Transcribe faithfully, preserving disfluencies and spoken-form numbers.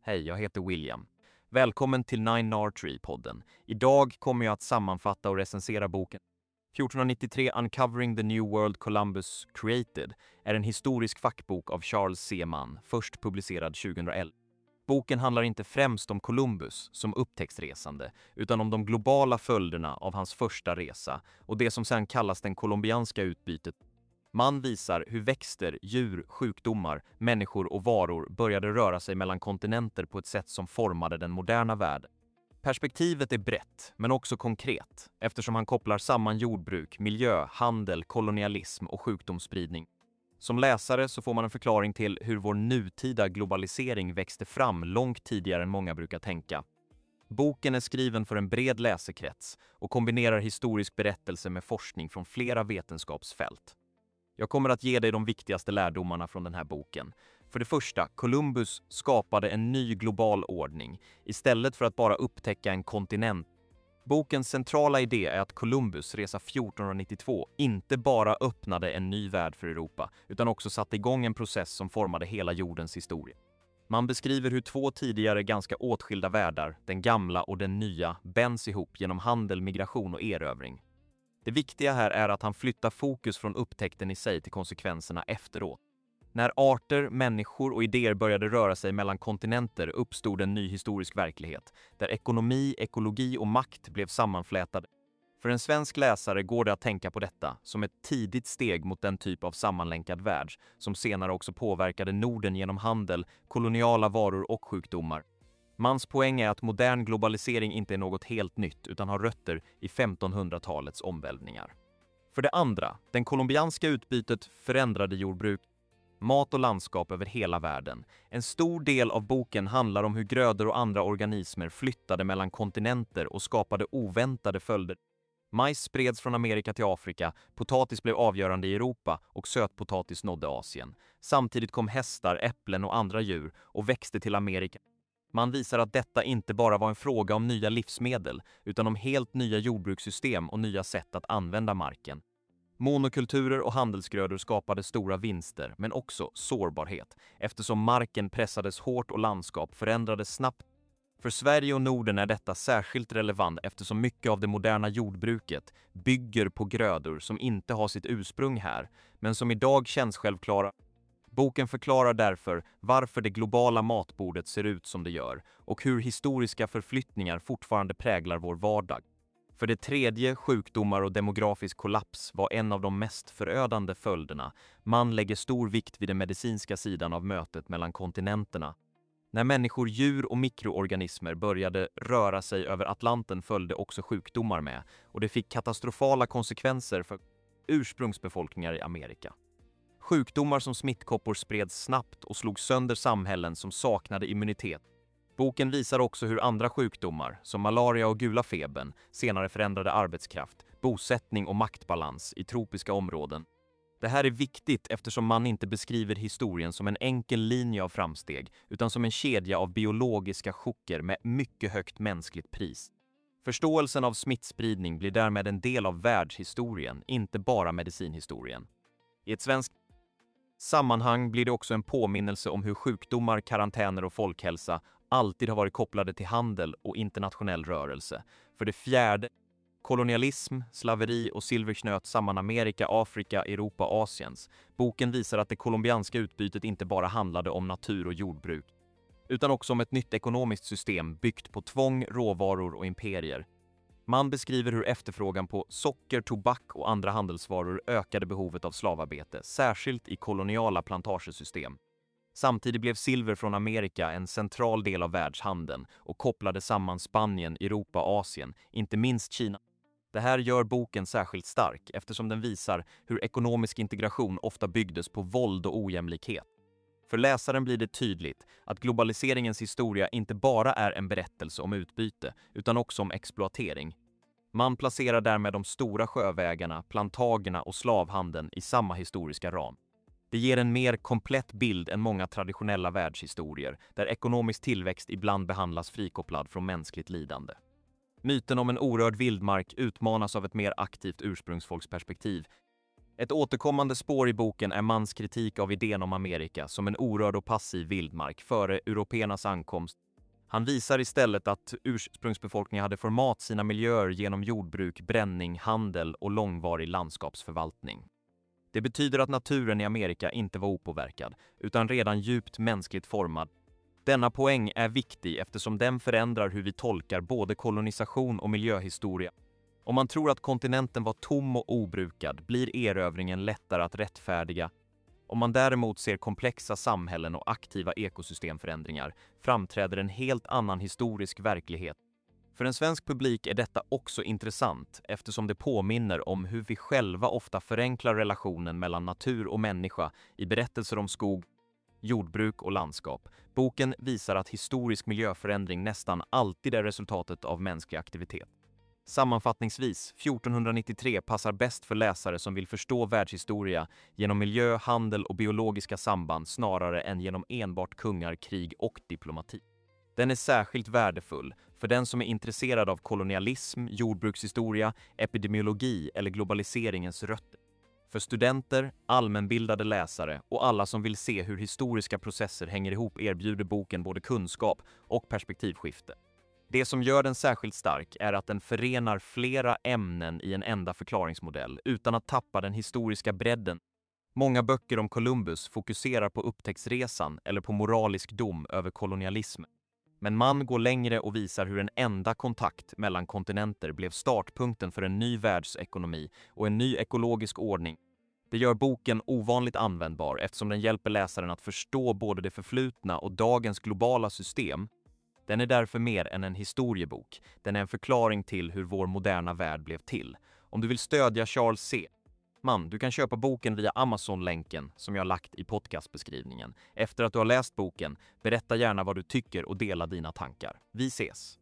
Hej, jag heter William. Välkommen till Nine Archery-podden. Idag kommer jag att sammanfatta och recensera boken. fjortonhundranittiotre Uncovering the New World Columbus Created är en historisk fackbok av Charles C. Mann, först publicerad tjugohundraelva. Boken handlar inte främst om Columbus som upptäcktsresande, utan om de globala följderna av hans första resa och det som sedan kallas den colombianska utbytet. Man visar hur växter, djur, sjukdomar, människor och varor började röra sig mellan kontinenter på ett sätt som formade den moderna världen. Perspektivet är brett, men också konkret, eftersom han kopplar samman jordbruk, miljö, handel, kolonialism och sjukdomsspridning. Som läsare så får man en förklaring till hur vår nutida globalisering växte fram långt tidigare än många brukar tänka. Boken är skriven för en bred läsekrets och kombinerar historisk berättelse med forskning från flera vetenskapsfält. Jag kommer att ge dig de viktigaste lärdomarna från den här boken. För det första, Columbus skapade en ny global ordning istället för att bara upptäcka en kontinent. Bokens centrala idé är att Columbus resa fjortonhundranittiotvå inte bara öppnade en ny värld för Europa utan också satte igång en process som formade hela jordens historia. Man beskriver hur två tidigare ganska åtskilda världar, den gamla och den nya, bänds ihop genom handel, migration och erövring. Det viktiga här är att han flyttar fokus från upptäckten i sig till konsekvenserna efteråt. När arter, människor och idéer började röra sig mellan kontinenter uppstod en ny historisk verklighet, där ekonomi, ekologi och makt blev sammanflätade. För en svensk läsare går det att tänka på detta som ett tidigt steg mot den typ av sammanlänkad värld som senare också påverkade Norden genom handel, koloniala varor och sjukdomar. Manns poäng är att modern globalisering inte är något helt nytt utan har rötter i femtonhundratalets omvälvningar. För det andra, den colombianska utbytet förändrade jordbruk, mat och landskap över hela världen. En stor del av boken handlar om hur grödor och andra organismer flyttade mellan kontinenter och skapade oväntade följder. Majs spreds från Amerika till Afrika, potatis blev avgörande i Europa och sötpotatis nådde Asien. Samtidigt kom hästar, äpplen och andra djur och växte till Amerika. Man visar att detta inte bara var en fråga om nya livsmedel utan om helt nya jordbrukssystem och nya sätt att använda marken. Monokulturer och handelsgrödor skapade stora vinster men också sårbarhet eftersom marken pressades hårt och landskap förändrades snabbt. För Sverige och Norden är detta särskilt relevant eftersom mycket av det moderna jordbruket bygger på grödor som inte har sitt ursprung här men som idag känns självklara. Boken förklarar därför varför det globala matbordet ser ut som det gör och hur historiska förflyttningar fortfarande präglar vår vardag. För det tredje, sjukdomar och demografisk kollaps var en av de mest förödande följderna. Man lägger stor vikt vid den medicinska sidan av mötet mellan kontinenterna. När människor, djur och mikroorganismer började röra sig över Atlanten följde också sjukdomar med och det fick katastrofala konsekvenser för ursprungsbefolkningar i Amerika. Sjukdomar som smittkoppor spreds snabbt och slog sönder samhällen som saknade immunitet. Boken visar också hur andra sjukdomar, som malaria och gula febern, senare förändrade arbetskraft, bosättning och maktbalans i tropiska områden. Det här är viktigt eftersom man inte beskriver historien som en enkel linje av framsteg utan som en kedja av biologiska chocker med mycket högt mänskligt pris. Förståelsen av smittspridning blir därmed en del av världshistorien, inte bara medicinhistorien. I ett svenskt sammanhang blir det också en påminnelse om hur sjukdomar, karantäner och folkhälsa alltid har varit kopplade till handel och internationell rörelse. För det fjärde, kolonialism, slaveri och silverknöt samman Amerika, Afrika, Europa och Asiens. Boken visar att det colombianska utbytet inte bara handlade om natur och jordbruk, utan också om ett nytt ekonomiskt system byggt på tvång, råvaror och imperier. Man beskriver hur efterfrågan på socker, tobak och andra handelsvaror ökade behovet av slavarbete, särskilt i koloniala plantagesystem. Samtidigt blev silver från Amerika en central del av världshandeln och kopplade samman Spanien, Europa och Asien, inte minst Kina. Det här gör boken särskilt stark eftersom den visar hur ekonomisk integration ofta byggdes på våld och ojämlikhet. För läsaren blir det tydligt att globaliseringens historia inte bara är en berättelse om utbyte utan också om exploatering. Man placerar därmed de stora sjövägarna, plantagerna och slavhandeln i samma historiska ram. Det ger en mer komplett bild än många traditionella världshistorier där ekonomisk tillväxt ibland behandlas frikopplad från mänskligt lidande. Myten om en orörd vildmark utmanas av ett mer aktivt ursprungsfolksperspektiv. Ett återkommande spår i boken är Manns kritik av idén om Amerika som en orörd och passiv vildmark före européernas ankomst. Han visar istället att ursprungsbefolkningen hade format sina miljöer genom jordbruk, bränning, handel och långvarig landskapsförvaltning. Det betyder att naturen i Amerika inte var opåverkad, utan redan djupt mänskligt formad. Denna poäng är viktig eftersom den förändrar hur vi tolkar både kolonisation och miljöhistoria. Om man tror att kontinenten var tom och obrukad blir erövringen lättare att rättfärdiga. Om man däremot ser komplexa samhällen och aktiva ekosystemförändringar framträder en helt annan historisk verklighet. För en svensk publik är detta också intressant eftersom det påminner om hur vi själva ofta förenklar relationen mellan natur och människa i berättelser om skog, jordbruk och landskap. Boken visar att historisk miljöförändring nästan alltid är resultatet av mänsklig aktivitet. Sammanfattningsvis, fjortonhundranittiotre passar bäst för läsare som vill förstå världshistoria genom miljö, handel och biologiska samband snarare än genom enbart kungar, krig och diplomati. Den är särskilt värdefull för den som är intresserad av kolonialism, jordbrukshistoria, epidemiologi eller globaliseringens rötter. För studenter, allmänbildade läsare och alla som vill se hur historiska processer hänger ihop erbjuder boken både kunskap och perspektivskifte. Det som gör den särskilt stark är att den förenar flera ämnen i en enda förklaringsmodell utan att tappa den historiska bredden. Många böcker om Columbus fokuserar på upptäcktsresan eller på moralisk dom över kolonialism. Men Mann går längre och visar hur en enda kontakt mellan kontinenter blev startpunkten för en ny världsekonomi och en ny ekologisk ordning. Det gör boken ovanligt användbar eftersom den hjälper läsaren att förstå både det förflutna och dagens globala system. Den är därför mer än en historiebok. Den är en förklaring till hur vår moderna värld blev till. Om du vill stödja Charles C. Mann, du kan köpa boken via Amazon-länken som jag lagt i podcastbeskrivningen. Efter att du har läst boken, berätta gärna vad du tycker och dela dina tankar. Vi ses!